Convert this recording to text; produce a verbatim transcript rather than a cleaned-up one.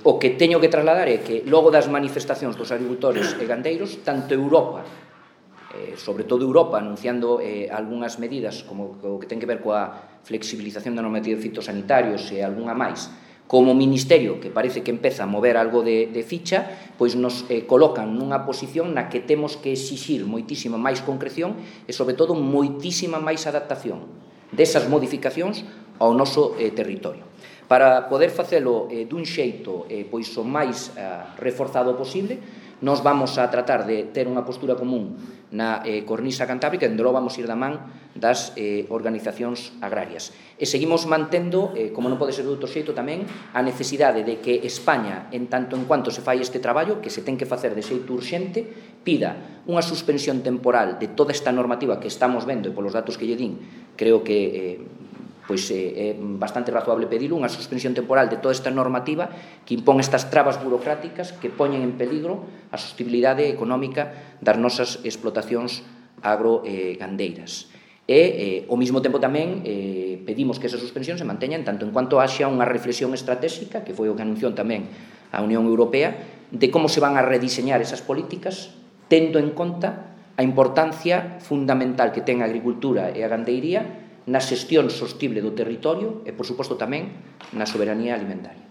o que teño que trasladar é que logo das manifestacións dos agricultores e gandeiros, tanto Europa, eh, sobre todo Europa, anunciando eh, algunhas medidas como o que ten que ver coa flexibilización da normativa de fitosanitarios e algunha máis, como o Ministerio, que parece que empeza a mover algo de, de ficha, pois nos eh, colocan nunha posición na que temos que exixir moitísima máis concreción e, sobre todo, moitísima máis adaptación desas modificacións ao noso eh, territorio. Para poder facelo eh, dun xeito eh, pois o máis eh, reforzado posible, nos vamos a tratar de ter unha postura común na eh, cornisa cantábrica, e logo vamos ir da man das eh, organizacións agrarias. E seguimos mantendo, eh, como non pode ser de outro xeito tamén, a necesidade de que España, en tanto en cuanto se fai este traballo, que se ten que facer de xeito urxente, pida unha suspensión temporal de toda esta normativa que estamos vendo, e polos datos que lle din, creo que eh, pois é bastante razoable pedilo, unha suspensión temporal de toda esta normativa que impón estas trabas burocráticas que poñen en peligro a sostenibilidade económica das nosas explotacións agrogandeiras. E, eh, ao mesmo tempo tamén, eh, pedimos que esa suspensión se manteña en tanto en cuanto haxa unha reflexión estratégica, que foi o que anunciou tamén a Unión Europea, de como se van a rediseñar esas políticas, tendo en conta a importancia fundamental que ten a agricultura e a gandeiría na xestión sostible do territorio e, por suposto, tamén na soberanía alimentaria.